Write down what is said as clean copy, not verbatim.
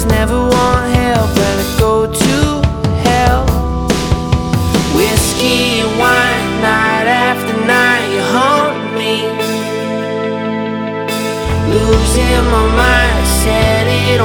just never want help. Rather go to hell. Whiskey and wine, night after night, you haunt me. Losing my mind, said it